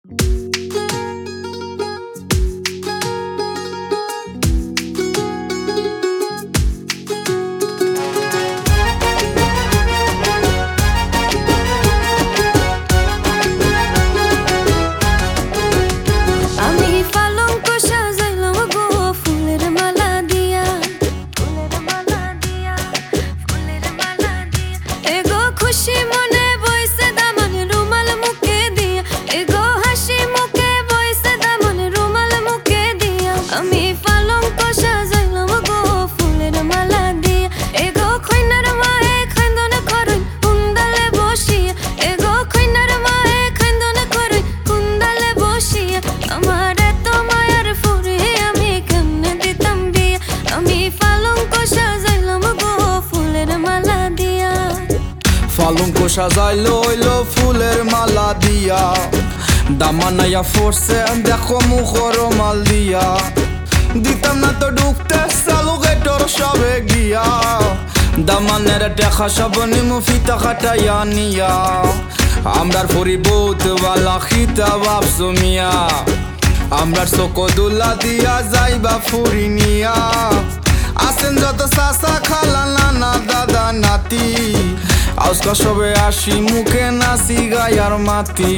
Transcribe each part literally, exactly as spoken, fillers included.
পালঙ্ক সাজাইলো হইলো ফুলের মালা দিয়া, দামানাইয়া ফোরছে দেখো মুখর মাল দিয়া। দিতাম না তো ঢুকতে চালু গেটর সবে গিয়া, দামানের টেকা সব নিমু ফিতা খাটাইয়া নিয়া। আমরার ফরি বহুত বালা খিতা ভাবছো মিয়া, আমরার চোখ দুলা দিয়া যাইবা ফুরি নিয়া। আসেন যত চাচা খালা নানা দাদা নাতি, আজকা সবে আসি মুখে নাচি গায়ার মাতি।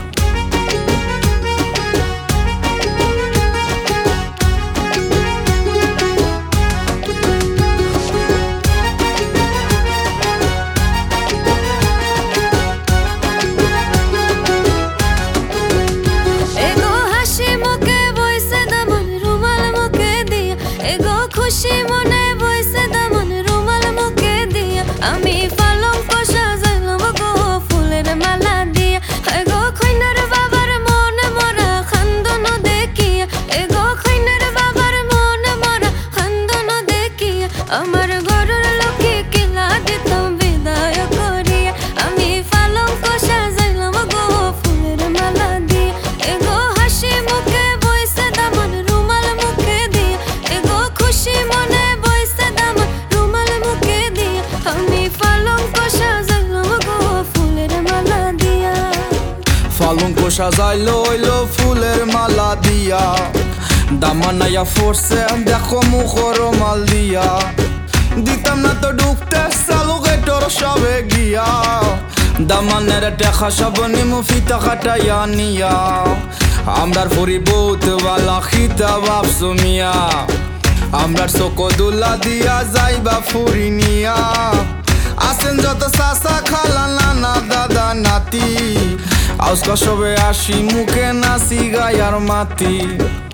খুশি মনে বইছে দামন রুমাল মুখে দিয়া, আমি পালঙ্ক সাজাইলাম গো ফুলের মালা দিয়া। গো খৈনার বাবার মন মরা খান্দন দেখিয়া, গো খৈনার বাবার মন মরা খান্দন দেখিয়া। আমার ঘরের লোকে কিলা দিতাম বিদায় করিয়া, আমি পালঙ্ক সাজাইলাম গো ফুলের মালা দিয়া। গো হাসি মুখে বইছে দামন রুমাল মুখে দিয়া, গো খুশি মনে বইছে দামন রুমাল মুখে দিয়া। আমি পালঙ্ক সাজাইলাম গো ফুলের মালা দিয়া। পালঙ্ক সাজাইলো হইলো ফুলের মালা দিয়া, দামানাইয়া ফোরছে দেখো মুখর মাল দিয়া। দিতাম না তো ঢুকতে চালু গেটর সবে গিয়া, দামানের টেকা সব নিমু ফিতা খাটাইয়া নিয়া। আমরার ফরি বহুত বালা খিতা ভাবছো মিয়া, আমরার চোখ দুলা দিয়া যাইবা ফুরি নিয়া। আসেন যত চাচা খালা নানা দাদা নাতি, আজকা সবে আসি মুখে নাচি গায়ার মাতি।